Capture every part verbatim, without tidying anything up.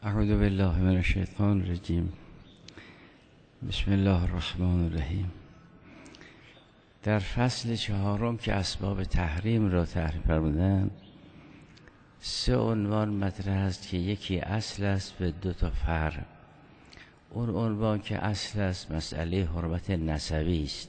اعوذ بالله من الشیطان الرجیم. بسم الله الرحمن الرحیم. در فصل چهارم که اسباب تحریم را تعریف فرمودند، سه عنوان مطرح است که یکی اصل است و دو تا فرع. اون عنوان که اصل است مسئله حرمت نسبی است.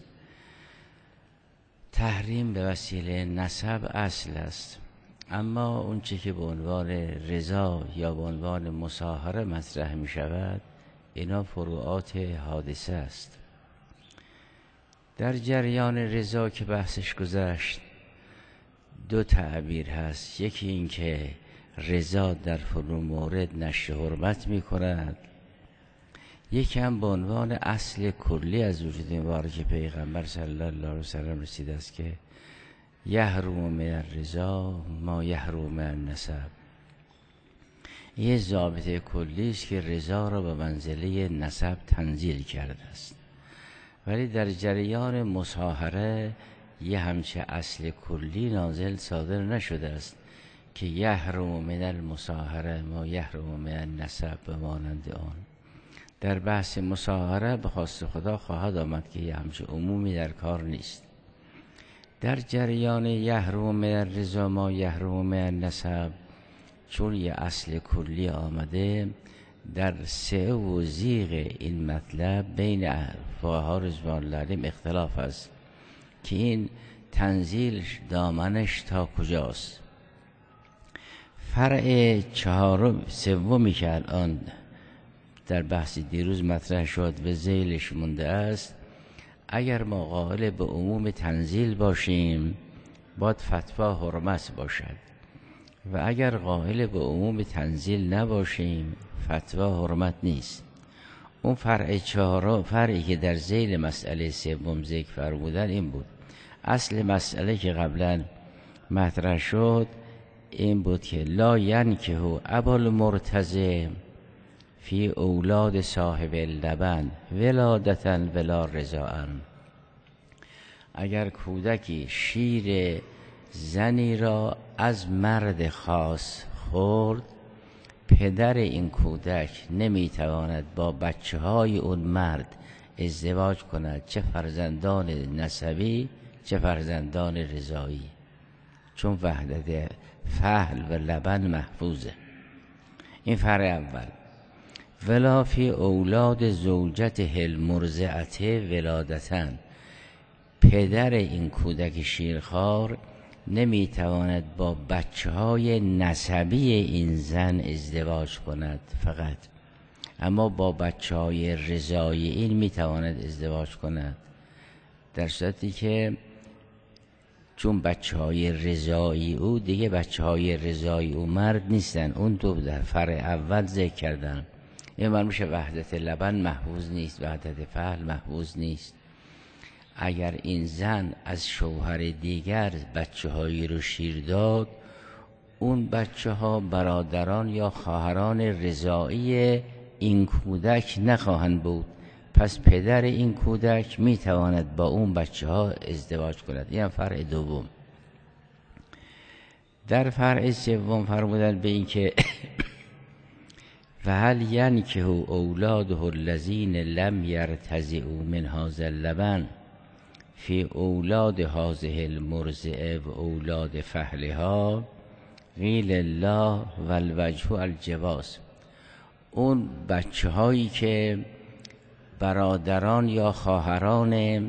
تحریم به وسیله نسب اصل است، اما اون چه که به عنوان رضا یا به عنوان مصاهره مطرح می شود اینا فروعات حادثه است. در جریان رضا که بحثش گذشت دو تعبیر هست. یکی این که رضا در فرو مورد نشر حرمت می کند، یکی هم به عنوان اصل کلی از وجود مبارک پیغمبر صلی الله علیه وسلم رسیده است که یحرم من الرضا ما یحرم من النسب. یه ضابطه کلی است که رضا را به منزله نسب تنزیل کرده است، ولی در جریان مصاهره یه همچه اصل کلی نازل صادر نشده است که یحرم من المصاهره ما یحرم من النسب به مانند آن. در بحث مصاهره به خواست خدا خواهد آمد که یه همچه عمومی در کار نیست. در جریان یحرم من الرضا ما یحرم من النسب چون یه اصل کلی آمده، در سعه و زیغ این مطلب بین فقها رضوان الله علیهم اختلاف است که این تنزیل دامنش تا کجاست. فرع چهارم سومی که الان در بحث دیروز مطرح شد و ذیلش مونده است، اگر ما قائل به عموم تنزیل باشیم باید فتوا حرمت باشد و اگر قائل به عموم تنزیل نباشیم فتوا حرمت نیست. اون فرع چهارم، فرعی که در ذیل مسئله سوم ذکر فرمودن این بود. اصل مسئله که قبلا مطرح شد این بود که لا ینکح ابا المرتضی فی اولاد صاحب اللبن ولادتا ولا رضاء. اگر کودکی شیر زنی را از مرد خاص خورد، پدر این کودک نمیتواند با بچه های اون مرد ازدواج کند، چه فرزندان نسبی چه فرزندان رضایی، چون وحدت فحل و لبن محفوظه. این فرع اول. ولا فی اولاد زوجته المرضعه ولادتن. پدر این کودک شیرخوار نمیتواند با بچه های نسبی این زن ازدواج کند فقط، اما با بچه های رضایی این میتواند ازدواج کند، در صورتی که چون بچه های رضایی او دیگه بچه های رضایی او مرد نیستن. اون دو در فرع اول ذکر کردن. این من میشه وحدت لبن محفوظ نیست، وحدت فحل محفوظ نیست. اگر این زن از شوهر دیگر بچه هایی رو شیر داد، اون بچه ها برادران یا خواهران رضایی این کودک نخواهند بود، پس پدر این کودک میتواند با اون بچه ها ازدواج کند. این فرع دوم. در فرع سوم فرمودن به این که فهل ینکح اولاده الذین لم یرتضعوا من هذا اللبن فی اولاد هذه المرضعه و اولاد فحلها قیل الله و الوجه الجواز. اون بچه هایی که برادران یا خواهران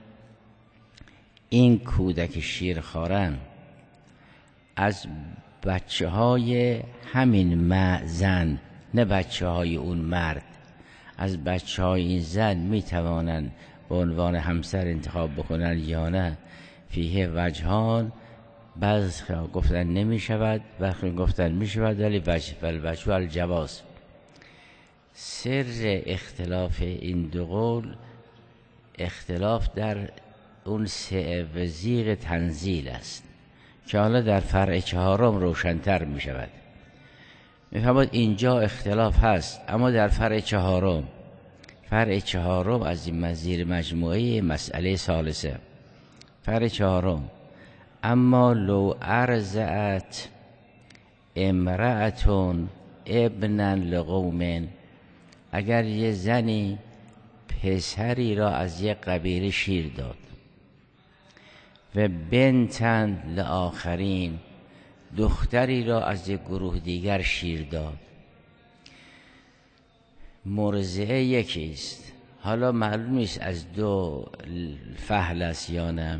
این کودک شیرخوارن از بچه های همین زن، نه بچه های اون مرد، از بچه های این زن می توانند به عنوان همسر انتخاب بکنن یا نه. فیه وجهان، بعض گفتن نمی شود، وقتی گفتن می شود، ولی وجه والوجه الجواز. سر اختلاف این دو قول اختلاف در اون سعه و زیغ تنزیل است که حالا در فرع چهارم روشن‌تر می شود. می‌فرماید اینجا اختلاف هست، اما در فرع چهارم فرع چهارم از این مزیر مجموعه مسئله ثالثه. فرع چهارم اما لو ارزعت امرأتون ابنا لقوم، اگر یه زنی پسری را از یک قبیله شیر داد، و بنتن لآخرین، دختری را از یک گروه دیگر شیر داد. مرضعه یکیست، حالا معلوم نیست از دو فحل است یا نه.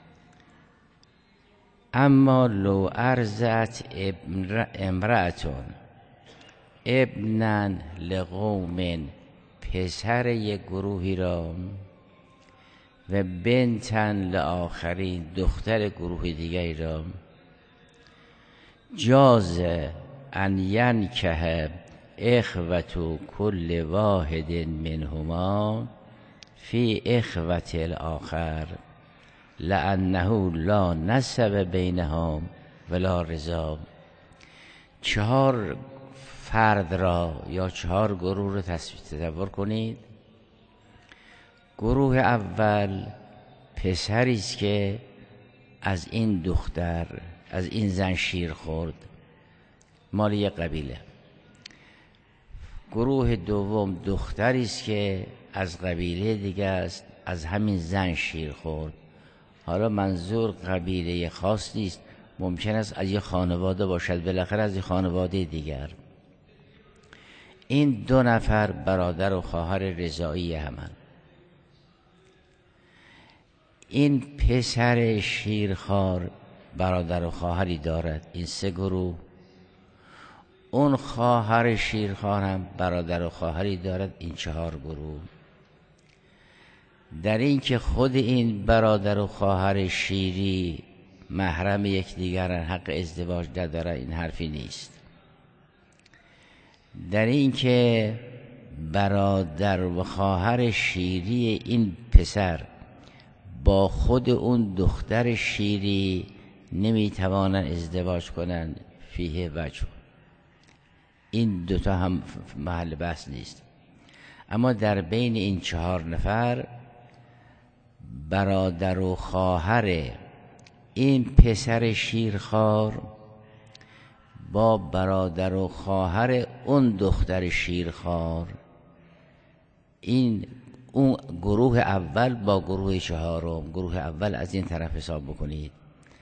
اما لو ارزت امرأتون ابنن لقوم، پسر یک گروهی را، و بنتن لآخرین، دختر گروه دیگری را، جاز ان ینکح اخوة کل واحد منهما فی اخوة الاخر لانه لا نسب بینهم ولا رضا. چهار فرد را یا چهار گروه رو تصور کنید. گروه اول پسری است که از این دختر، از این زن شیر خورد، مال یک قبیله. گروه دوم دختری است که از قبیله دیگه است، از همین زن شیر خورد. حالا منظور قبیله خاص نیست، ممکن است از یه خانواده باشد، بالاخره از یه خانواده دیگر. این دو نفر برادر و خواهر رضاعی همند. این پسر شیرخوار برادر و خواهری دارد، این سه گروه. اون خواهر شیرخوار هم برادر و خواهری دارد، این چهار گروه. در این که خود این برادر و خواهر شیری محرم یکدیگرن، حق ازدواج ندارن، این حرفی نیست. در این که برادر و خواهر شیری این پسر با خود اون دختر شیری نمیتوانن ازدواج کنن، فیه وجه، این دوتا هم محل بحث نیست. اما در بین این چهار نفر برادر و خواهر این پسر شیرخوار با برادر و خواهر اون دختر شیرخوار، این اون گروه اول با گروه چهارم. گروه اول از این طرف حساب بکنید.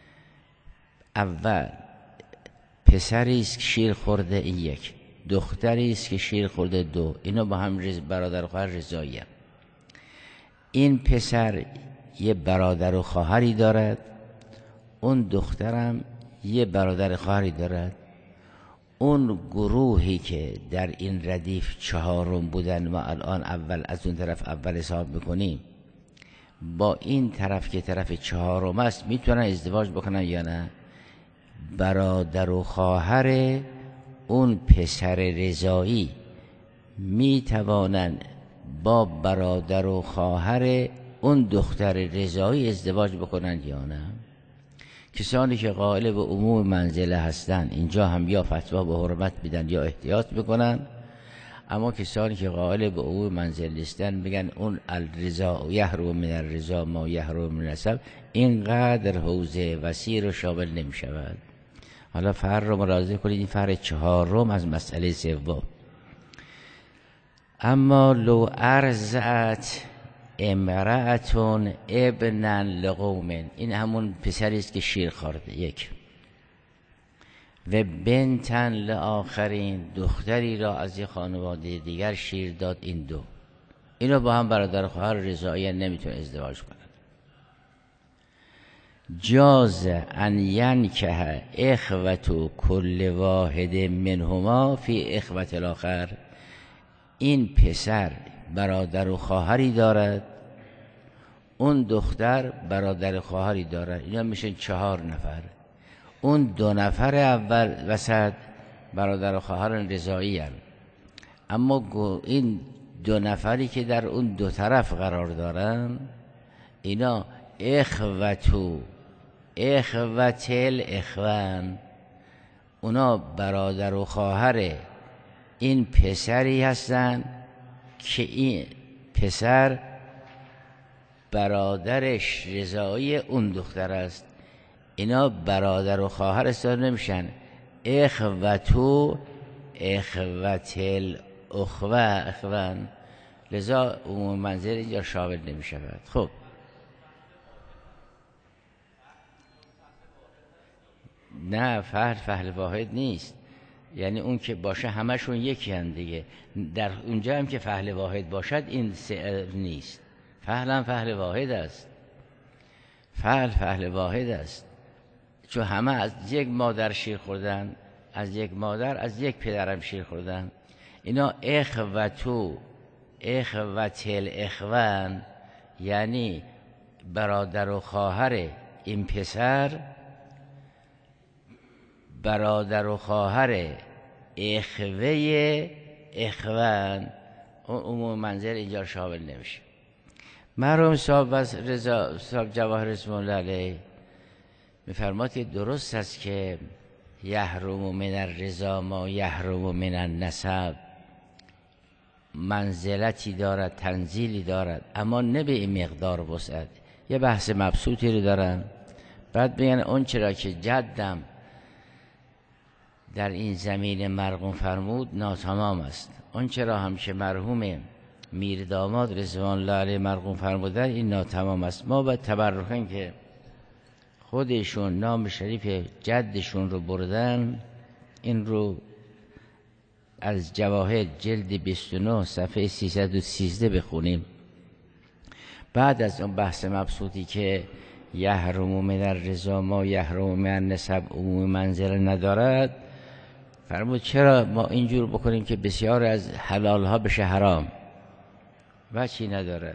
اول پسری است که شیر خورده، این یک. دختری است که شیر خورده، دو. اینا با هم برادر و خواهر رضایی. این پسر یه برادر و خواهری دارد، اون دخترم یه برادر خواهری دارد. اون گروهی که در این ردیف چهارم بودن، ما الان اول از اون طرف اول حساب بکنیم، با این طرف که طرف چهارم است میتونن ازدواج بکنن یا نه؟ برادر و خواهر اون پسر رضایی میتوانن با برادر و خواهر اون دختر رضایی ازدواج بکنن یا نه؟ کسانی که قائل به عموم منزله هستن اینجا هم یا فتوا به حرمت میدن یا احتیاط بکنن. اما کسانی که قائل به عموم منزله نیستن بگن اون الرضا یحرم من الرضا ما یحرم من النسب، اینقدر حوزه وسیع رو شامل نمی شود. حالا فرق رو ملاحظه کنید، این فرق چهارم از مسئله سوم. اما لو ارزت امرأتون ابنن لقوم، این همون پسری است که شیر خورده، یک. و بنتن لآخرین، دختری را از یک خانواده دیگر شیر داد، این دو. اینا با هم برادر خواهر رضایی نمیتونه ازدواج کنند. جاز ان ینکح اخوة کل واحد منهما فی اخوة الاخر، این پسر برادر و خواهری دارد، اون دختر برادر خواهری دارد، اینا میشن چهار نفر. اون دو نفر اول وسط برادر و خواهر رضایی هستند، اما این دو نفری که در اون دو طرف قرار دارن اینا اخوتو اخوت الاخوان، اونا برادر و خواهر این پسری هستن که این پسر برادرش رضایی اون دختر است. اینا برادر و خواهر استفاده نمیشن، اخوتو اخوت الاخوه اخوان، لذا عموم منزل اینجا شامل نمی شود. خب نه، فهل فهل واحد نیست، یعنی اون که باشه همشون یکی هن دیگه. در اونجا هم که فهل واحد باشد این نیست، فهل هم فهل واحد است، فهل فهل واحد است، چون همه از یک مادر شیر خوردن، از یک مادر از یک پدرم شیر خوردن. اینا اخوتو اخوت الاخوان، یعنی برادر و خواهر این پسر، برادر و خواهر اخوه اخوان، اون عموم منزل اینجا شامل نمیشه. مرحوم صاحب رضا صاحب جواهر اسم الله علیه میفرماد که درست است که یحرم من الرضا ما یحرم من النسب، منزلتی دارد، تنزیلی دارد، اما نه به این مقدار وسعت. یه بحث مبسوطی رو دارن، بعد بگن اون چرا که جدم در این زمین مرقوم فرمود ناتمام است، اون چرا هم که مرحوم میر داماد رضوان الله علیه مرقوم فرمودن این ناتمام است. ما باید تبرکن که خودشون نام شریف جدشون رو بردن، این رو از جواهر جلد بیست و نه صفحه سیصد و سیزده بخونیم. بعد از اون بحث مبسوطی که یحرم من الرضا ما یحرم من النسب عموم منزل ندارد، فرمود چرا ما اینجور بکنیم که بسیار از حلال ها بشه حرام، و چی ندارد.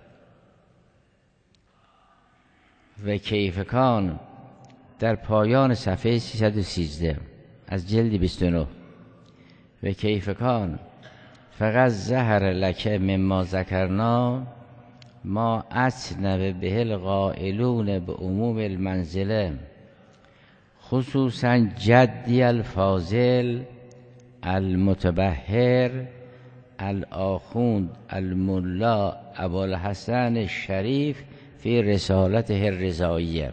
و کیفکان در پایان صفحه سیصد و سیزده از جلد بیست و نه، و کیفکان فقط ظهر لک مما ذکرنا ما اثنب به القائلون به عموم المنزله خصوصا جدی الفاضل المتبحر الآخوند الملا ابوالحسن الشریف فی رسالته الرضائیه،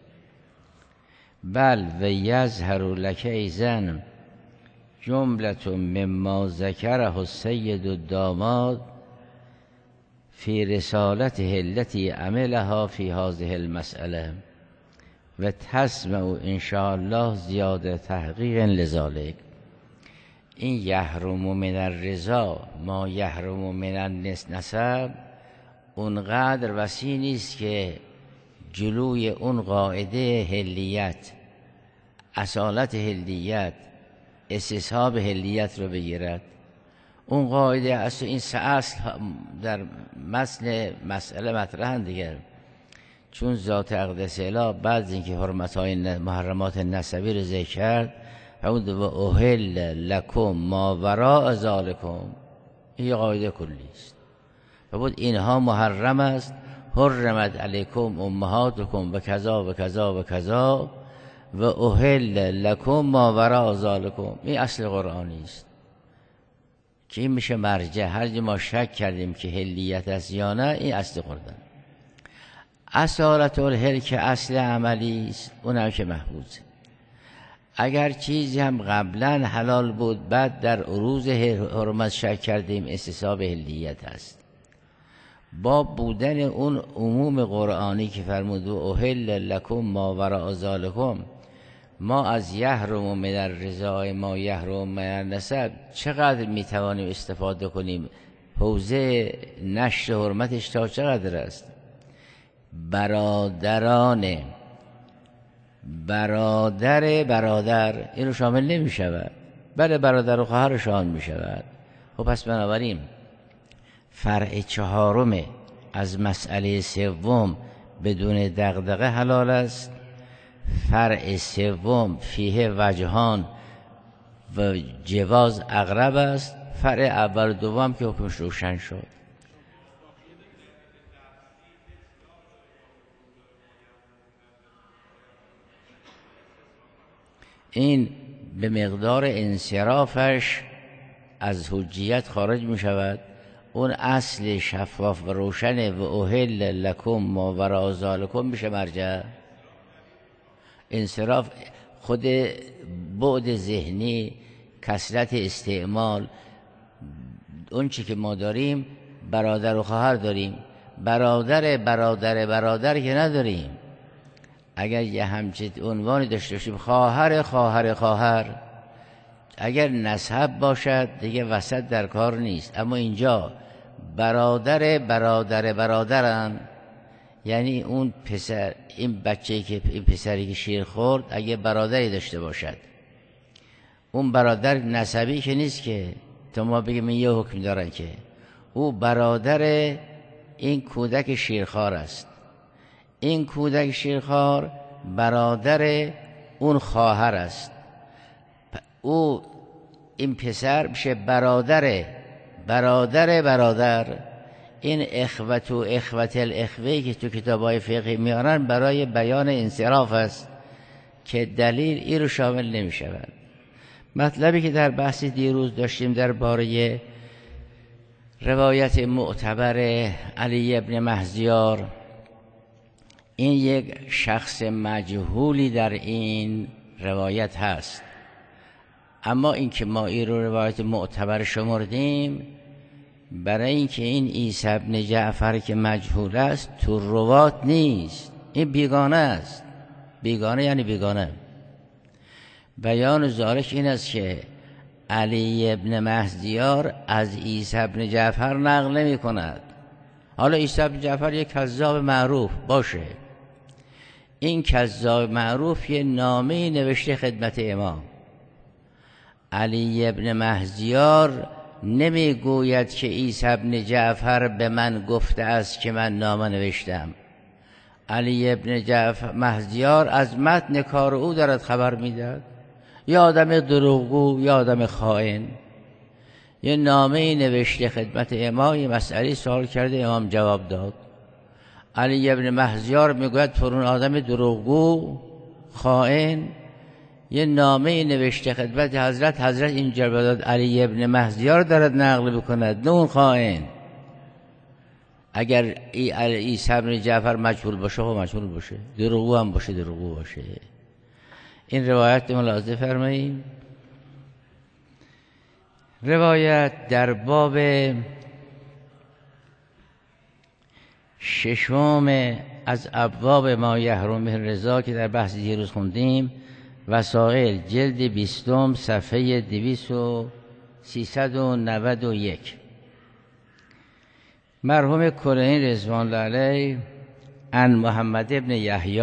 بل و یظهر لک ایضا جملة مما ذکره السید الداماد فی رسالته التي عملها فی هذه المسأله و تسمع ان شاء الله زیاده تحقیق لذالک. این یحرم من الرضا ما یحرم من النسب اونقدر وسیع نیست که جلوی اون قاعده هلیت، اصالت هلیت، استصحاب هلیت رو بگیرد. اون قاعده اصل این سه اصل در متن مسئله مطرحن دیگر، چون ذات اقدس اله بعد از اینکه حرمت های محرمات نسبی رو ذکر کرد فرمود و احل لکم ما وراء ذالکم، این قاعده کلی است. فرمود اینها محرم است، حرمت علیکم امهاتکم و کذا و کذا و کذا و احل لکم ما وراء ذالکم، این اصل قرآنی است که این میشه مرجع. هر جا ما شک کردیم که هلیت است یا نه، این اصل قرآن. اصالت الهل که اصل عملی است، اون هم که محفوظه. اگر چیزی هم قبلا حلال بود بعد در عروض حرمت شک کردیم، استصحاب هلیت است. با بودن اون عموم قرآنی که فرمود و احل لکم ما وراء ذالکم، ما از یحرم من الرضا ما یحرم من النسب چقدر میتوانیم استفاده کنیم؟ حوزه نشر حرمتش تا چقدر است؟ برادران برادر برادر این رو شامل نمی شود، بله برادر و خواهر شامل می شود. خب پس بنابراین فرع چهارم از مسئله سوم بدون دغدغه حلال است. فرع سوم فیه وجهان و جواز اقرب است. فرع اول و دوم که حکمش روشن شد. این به مقدار انصرافش از حجیت خارج می شود. اون اصل شفاف و روشنه و احل لکم ما وراء ذالکم میشه مرجع. انصراف خود بعد ذهنی کثرت استعمال اون چی که ما داریم برادر و خواهر داریم، برادر برادر برادر که نداریم. اگر یه همچین عنوانی داشته باشیم خواهر خواهر خواهر، اگر نسب باشد دیگه وسط در کار نیست. اما اینجا برادر برادر برادرن، یعنی اون پسر، این بچه‌ای که این پسری که شیر خورد اگه برادری داشته باشد، اون برادر نسبی که نیست که تا ما بگیم یه حکم دارن، که او برادر این کودک شیرخوار است. این کودک شیرخوار برادر اون خواهر است. او این پسر میشه برادر برادر برادر. این اخوت و اخوت الاخوهی که تو کتاب‌های فقهی میارن برای بیان انصراف است که دلیل این رو شامل نمی شود. مطلبی که در بحث دیروز داشتیم درباره روایت معتبر علی ابن مهزیار، این یک شخص مجهولی در این روایت هست. اما این که ما این رو روایت معتبر شمردیم برای اینکه این عیسی ابن جعفر که مجهول است تو روات نیست، این بیگانه است. بیگانه یعنی بیگانه. بیان ظاهرش این است که علی ابن مهزیار از عیسی ابن جعفر نقل نمی کند. حالا عیسی ابن جعفر یک کذاب معروف باشه، این کذاب معروف یه نامه نوشته خدمت امام. علی ابن مهزیار نمی گوید که عیسی ابن جعفر به من گفته است که من نامه نوشتم. علی ابن جعفر مهزیار از متن کار او دارد خبر میداد. یا آدم دروغگو یا آدم خائن. یه نامه نوشته خدمت امام، یه مسئله سوال کرده، امام جواب داد. علی ابن مهزیار میگوید فرون آدم دروغگو خائن. یه نامه نوشته خدمت حضرت، حضرت اینجا داد علی ابن مهزیار دارد نقل بکند، نه اون خائن. اگر عیسی ابن جعفر مجهول باشه خب مجهول باشه، دروغگو هم باشه دروغگو باشه. این روایت ملاحظه فرمایید. روایت در باب ششم از ابواب ما یحرم به رضا که در بحث دیروز خوندیم، وسائل جلد بیستم صفحه دویست و سیصد و نود و یک. مرحوم کلینی رضوان الله علیه عن محمد ابن یحیی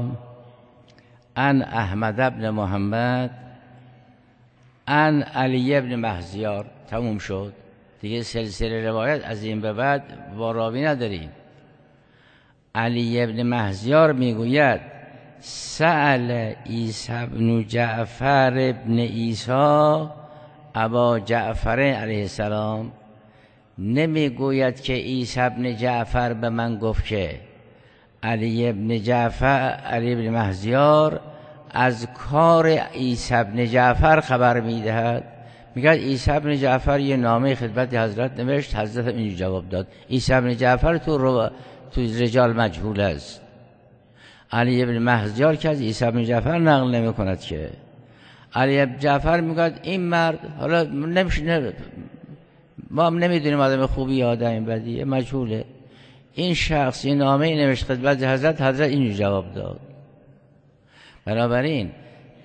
عن احمد ابن محمد عن علی ابن مهزیار. تموم شد دیگه. سلسله روایت از این به بعد با راوی نداریم. علی ابن مهزیار میگوید سأل عیسی ابن جعفر ابن عیسی ابا جعفر علیه السلام. نمیگوید که عیسی ابن جعفر به من گفت که علی ابن جعفر علی ابن مهزیار از کار عیسی ابن جعفر خبر میدهد. میگه عیسی ابن جعفر یه نامه خدمت حضرت نوشت، حضرت اینجا جواب داد. عیسی ابن جعفر تو رو تو رجال مجهول است. علی ابن مهزیار که از عیسی ابن جعفر نقل نمی کند که. علی ابن جعفر میگه این مرد، حالا نمیشه نه ما هم نمیدونیم آدم خوبی یا آدم بدی، مجهوله. این شخص این نامه نوشت خدمت حضرت، حضرت اینجا جواب داد. بنابراین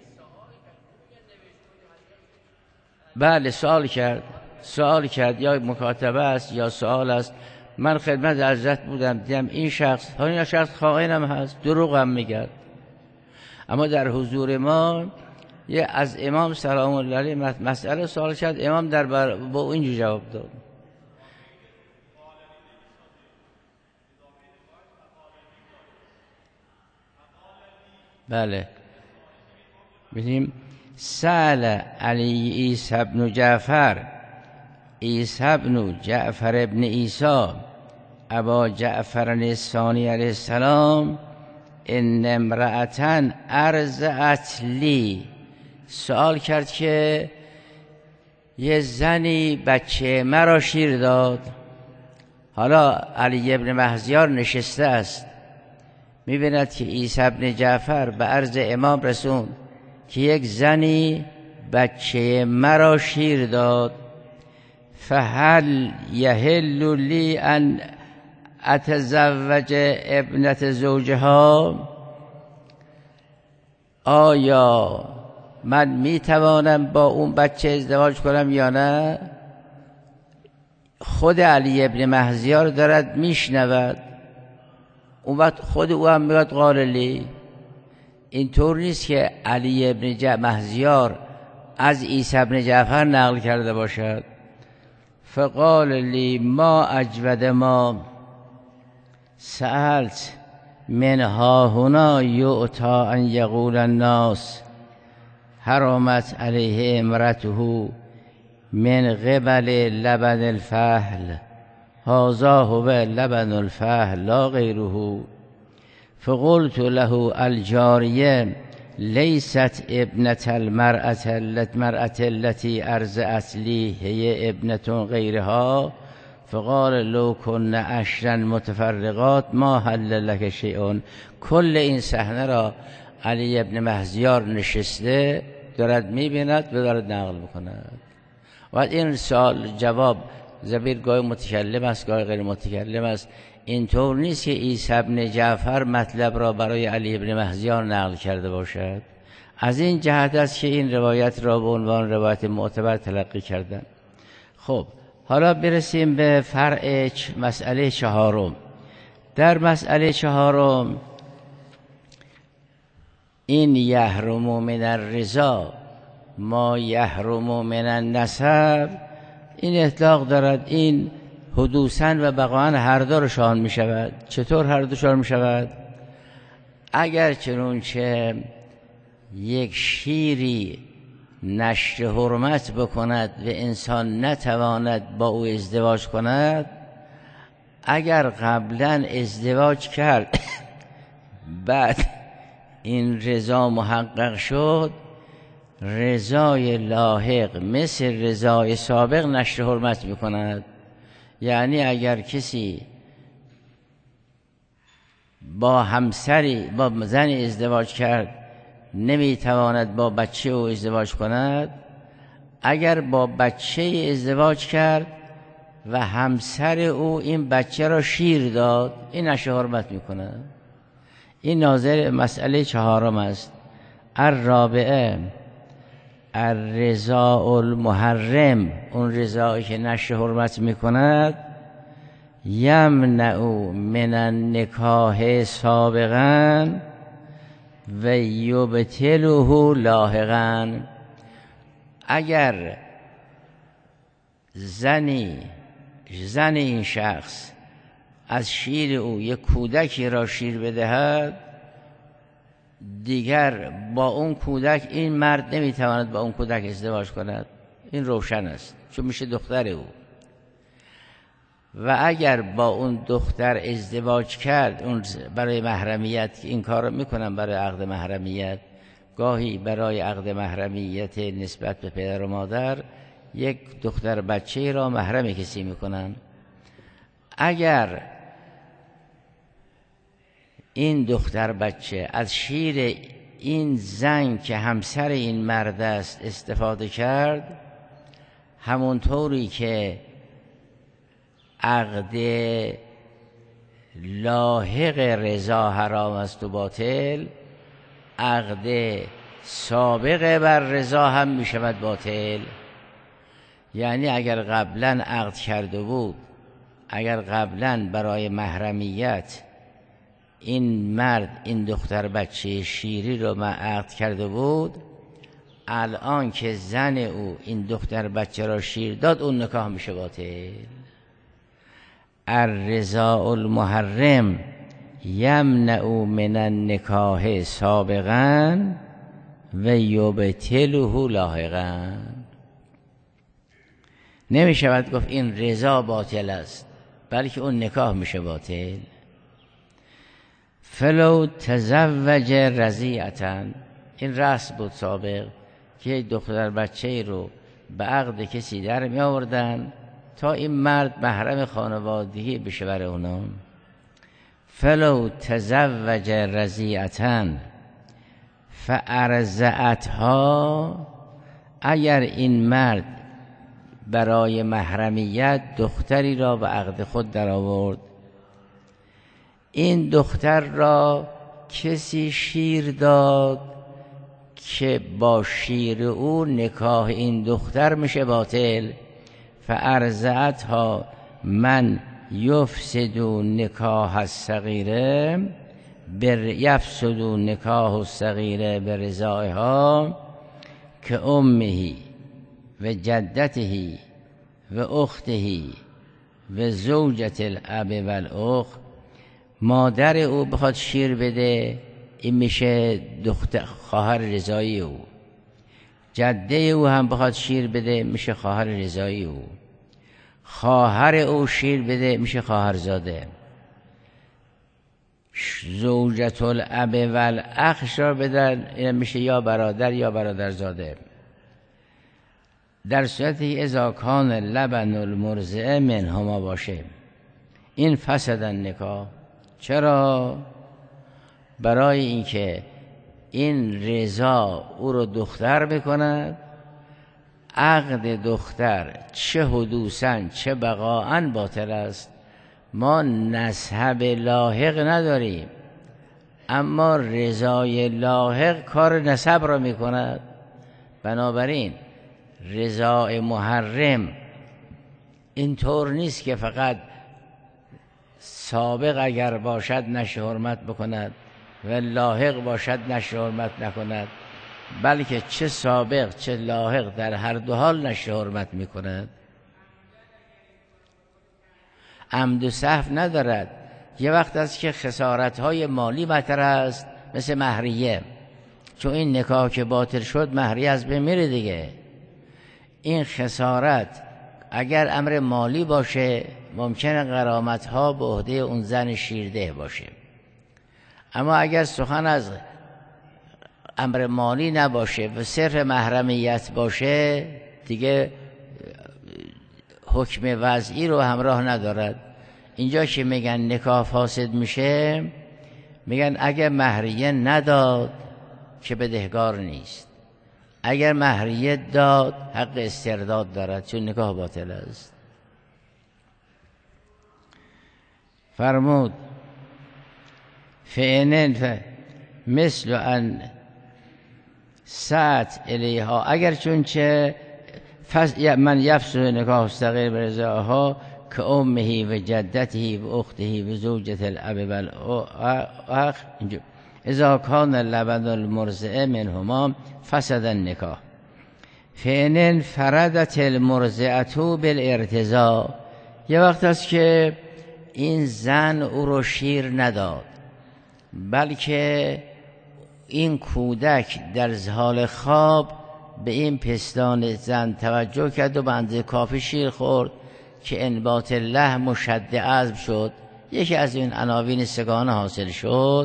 بله سوال کرد، سوال کرد یا مکاتبه است یا سوال است. من خدمت حضرت بودم دیدم این شخص، این شخص خائن هم هست، دروغ هم میگه. اما در حضور ما یه از امام سلام الله علیه مسئله سوال کرد، امام در بر با اینجور جواب داد. بله ببینیم سأل علی عیسی ابن جعفر عیسی ابن جعفر ابن عیسی ابا جعفر الثانی علیه السلام ان امرأة ارضعت لی. سوال کرد که یه زنی بچه مرا شیر داد. حالا علی ابن مهزیار نشسته است، می‌بیند که عیسی ابن جعفر به عرض امام رسوند که یک زنی بچه مرا شیر داد، فهل یحل لی ان اتزوج ابنت زوجها، آیا من میتوانم با اون بچه ازدواج کنم یا نه؟ خود علی ابن مهزیار دارد میشنود، اون وقت خود او هم میگه قال لی. اینطور نیست که علی ابن مهزیار از عیسی ابن جعفر نقل کرده باشد. فقال لی ما اجود ما سألت من ها هنا یؤتی ان یقول الناس حرمت علیه امرته من قبل لبن الفحل، هذا هو لبن الفحل لا غیره. فقلت له الجاریه لیست ابنة المرأة المرأة التي ارضعت لی هي ابنة غیرها، فقال لو کن عشرا متفرقات ما حل لك شیء. کل این صحنه را علی ابن مهزیار نشسته دارد میبیند و دارد نقل میکند. و این سوال جواب زبیر گاهی متکلم است گاهی غیر متکلم است. اینطور نیست که عیسی ابن جعفر مطلب را برای علی ابن مهزیار نقل کرده باشد. از این جهت است که این روایت را به عنوان روایت معتبر تلقی کردند. خب حالا برسیم به فرع مسئله چهارم. در مسئله چهارم این یحرم من الرضا ما یحرم من النسب، این اطلاق دارد. این حدوثاً و بقاً هر دو شان می شود. چطور هر دو شان می شود؟ اگر چنانچه یک شیری نشر حرمت بکند و انسان نتواند با او ازدواج کند، اگر قبلا ازدواج کرد بعد این رضا محقق شد، رضای لاحق مثل رضای سابق نشر حرمت میکند. یعنی اگر کسی با همسری با زن ازدواج کرد نمیتواند با بچه او ازدواج کند، اگر با بچه ازدواج کرد و همسر او این بچه را شیر داد، این نشر حرمت میکند. این ناظر مسئله چهارم است. الرابعه الرضا المحرم، اون رضایی که نشر حرمت میکند، یمنع من النکاح سابقا و یبطله لاحقا. اگر زنی زن این شخص از شیر او یک کودکی را شیر بدهد، دیگر با اون کودک این مرد نمیتواند با اون کودک ازدواج کند. این روشن است، چون میشه دختر او. و اگر با اون دختر ازدواج کرد، اون برای محرمیت این کار رو میکنن، برای عقد محرمیت، گاهی برای عقد محرمیت نسبت به پدر و مادر یک دختر بچه را محرم کسی میکنن. اگر این دختر بچه از شیر این زن که همسر این مرد است استفاده کرد، همونطوری که عقد لاحق رضا حرام است و باطل، عقد سابق بر رضا هم می شود باطل. یعنی اگر قبلا عقد کرده بود، اگر قبلا برای محرمیت این مرد این دختر بچه شیری رو من عقد کرده بود، الان که زن او این دختر بچه را شیر داد، اون نکاح میشه باطل. الرضا المحرم یمنع من النکاح سابقا و یبطله لاحقا. نمی شود گفت این رضا باطل است، بلکه اون نکاح میشه باطل. فلو تزوج رضیعة، این رسم بود سابق که دختر بچه رو به عقد کسی در می آوردن تا این مرد محرم خانوادگی بشه برای اونا. فلو تزوج رضیعة فارضعتها، اگر این مرد برای محرمیت دختری را به عقد خود درآورد، این دختر را کسی شیر داد که با شیر او نکاح این دختر میشه باطل، فارضعتها من یفسد نکاح الصغیره یفسد نکاح الصغیره برضایها که امه و جدته و اخته و زوجت الاب و الاخت، مادر او بخواد شیر بده این میشه دختر خواهر رضایی او، جده او هم بخواد شیر بده میشه خواهر رضایی او، خواهر او شیر بده میشه خواهرزاده، زوجت الاب و الاخ شیر بدن این میشه یا برادر یا برادرزاده. در صورتی اذا کان لبن المرضع منهما باشه، این فسد النکاح. چرا؟ برای اینکه این رضا او رو دختر بکند، عقد دختر چه حدوثاً چه بقاءً باطل است. ما نسب لاحق نداریم، اما رضای لاحق کار نسب را میکند. بنابراین رضای محرم اینطور نیست که فقط سابق اگر باشد نشه حرمت بکند و لاحق باشد نشه حرمت نکند، بلکه چه سابق چه لاحق در هر دو حال نشه حرمت میکند. عمد و سهو ندارد. یه وقت است که خسارت‌های مالی مطرح است، مثل مهریه، چون این نکاح که باطل شد مهریه از بین میره دیگه. این خسارت اگر امر مالی باشه ممکنه غرامت‌ها به عهده اون زن شیرده باشه، اما اگر سخن از امر مالی نباشه و صرف محرمیت باشه دیگه حکم وضعی رو همراه ندارد. اینجا که میگن نکاح فاسد میشه، میگن اگر مهریه نداد که بدهکار نیست، اگر مهریه داد حق استرداد دارد، چون نکاح باطل است. فرمود فعنن مثل ان ساعت الیها، اگر چون چه من یفسد نکاح الصغیر برضایها که امه و جدته و اخته و زوجت الاب و الاخ، اذا کان لبن المرضع منهما فسد النکاح. فإن فردت المرضعة بالارتضاع، یه وقت است که این زن او رو شیر نداد، بلکه این کودک در حال خواب به این پستان زن توجه کرد و به اندازه کافی شیر خورد که انبات لحم و شد عظم شد، یکی از این عناوین سگانه حاصل شد.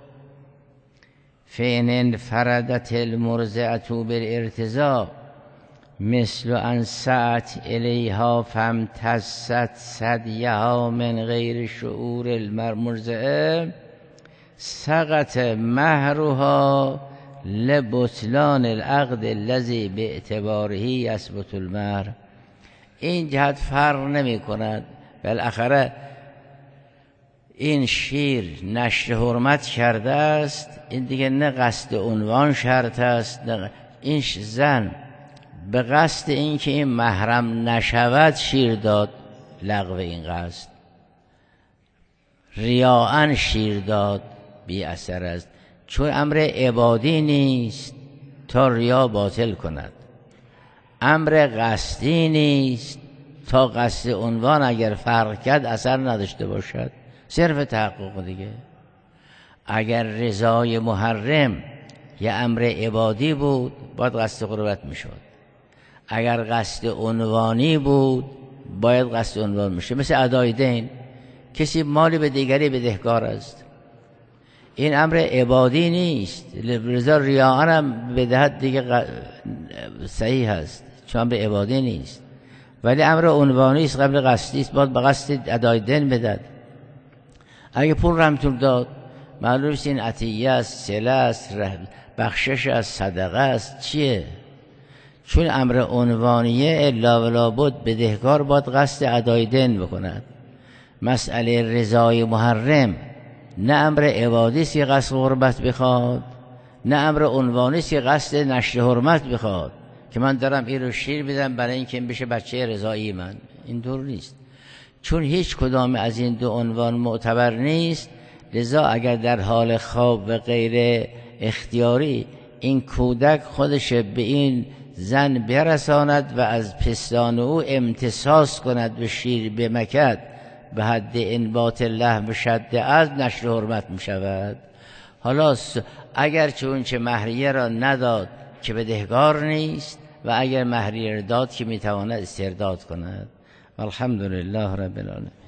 فإن فردت المرضعة بالارتضاع مثل ان سعت الیها فامتصت ثدیها من غیر شعور المرضعه سقط مهرها لبطلان العقد الذي باعتباره یثبت المهر. این جهت فرق نمی کند، بالاخره این شیر نشر حرمت کرده است، این دیگه نه قصد عنوان شرط است، نه این زن به قصد این که این محرم نشود شیر داد، لغو این قصد، ریاءً شیر داد بی اثر است، چون امر عبادی نیست تا ریا باطل کند، امر قصدی نیست تا قصد عنوان اگر فرق کرد اثر نداشته باشد، صرف تحقق دیگه. اگر رضای محرم یه امر عبادی بود باید قصد قربت میشد، اگر قصد عنوانی بود باید قصد عنوان میشه. مثل ادای دین، کسی مالی به دیگری بدهکار است، این امر عبادی نیست، رضا ریاءً هم بدهد دیگه صحیح است، چون امر عبادی نیست، ولی امر عنوانی است، قبل قصدی است، باید به قصد ادای دین بدهد. اگه پول رمتون داد معلوم است این عطیه است، صله است، بخشش است، صدقه است، چیه؟ چون امر عنوانیه الا ولا بد بدهکار باید قصد ادای دین بکند. مسئله رضای محرم نه امر عبادی سی قصد حرمت بخواد، نه امر عنوانی سی قصد نشر حرمت بخواد که من دارم این رو شیر میدم برای اینکه این بشه بچه رضایی من. این دور نیست، چون هیچ کدام از این دو عنوان معتبر نیست. لذا اگر در حال خواب و غیر اختیاری این کودک خودش به این زن برساند و از پستان او امتصاص کند و شیر بمکد به حد انبات لحم شد از نشر حرمت می شود. حالا اگر چه اون چه مهریه را نداد که بدهکار نیست و اگر مهریه را داد که می تواند استرداد کند. والحمدلله رب العالمین.